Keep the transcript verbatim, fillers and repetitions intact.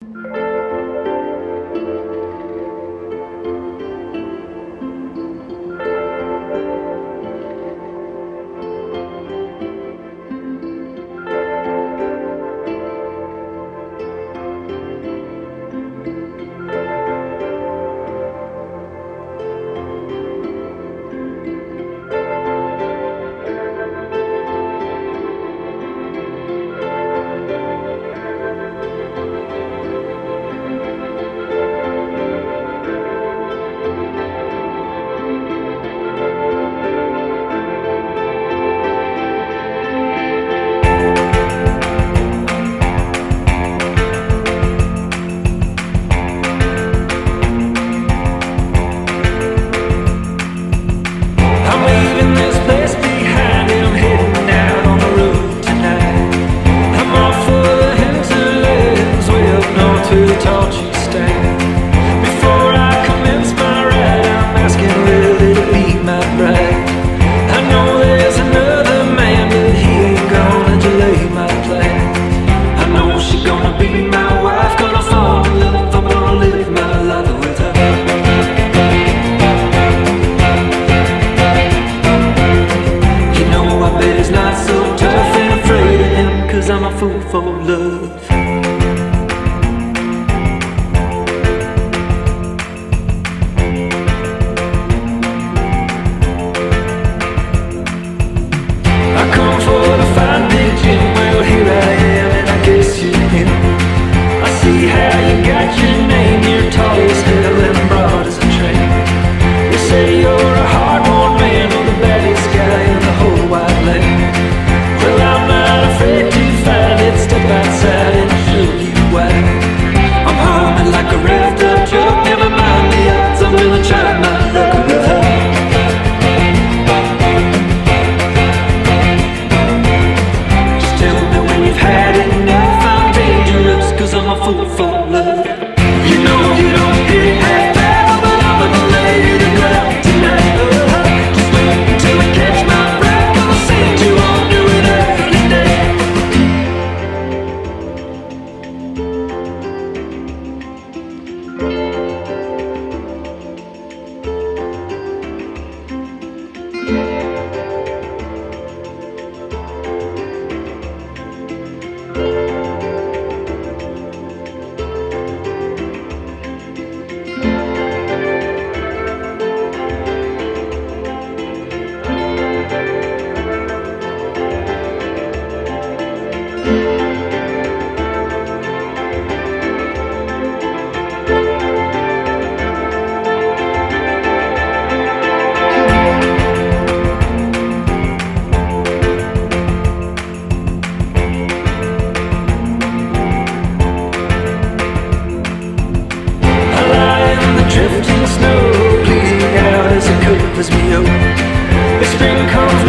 I'm a fool for love. I come for the fine pigeon, well here I am and I guess you're him. I see how you got your name, you're tall as hell and broad as a train. You say you're a hard-worn man or the baddest guy in the whole wide land. Well, I'm not afraid to find it, step outside and show you why. I'm humming like a revved up truck, never mind the odds, I'm gonna try my luck. Just tell me when you've had enough, I'm dangerous, cause I'm a fool for love. You know you don't get half bad, but I'm gonna lay you to ground tonight. uh-huh. Just wait until I catch my breath, gonna send you on to an early day. Drifting snow, bleeding out as it covers me up. The spring comes